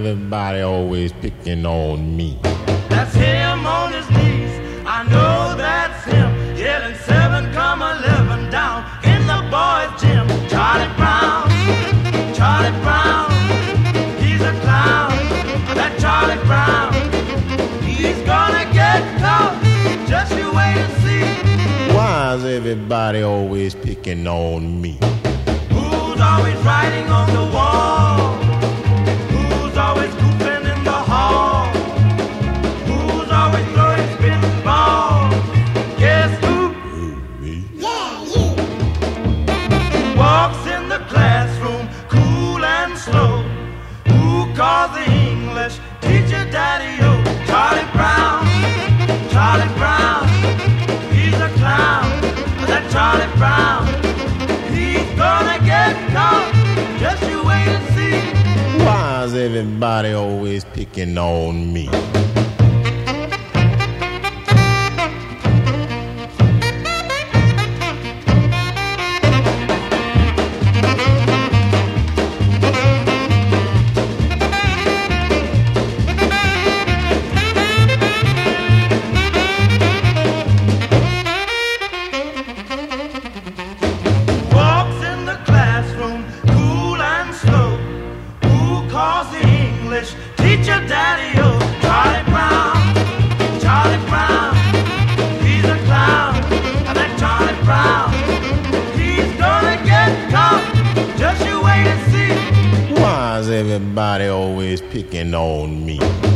everybody always picking on me? That's him on his knees. I know that's him. Yelling 7,11 down in the boys' gym. Charlie Brown, Charlie Brown, he's a clown. That Charlie Brown, he's gonna get caught. Just you wait and see. Why is everybody always picking on me? Who's always writing on the wall? Who's always goofing in the hall? Who's always throwing spinning balls? Guess who? Me. Yeah, you. Walks in the classroom, cool and slow. Who calls the English teacher Daddy-O? Charlie Brown, Charlie Brown, he's a clown. That Charlie Brown, he's gonna get caught. Just you wait and see. Why is everybody always picking on me? Walks in the classroom, cool and slow. Who calls the English teacher Daddy-O? Charlie Brown, Charlie Brown, he's a clown. That Charlie Brown, he's gonna get caught. Just you wait and see. Why is everybody always picking on me?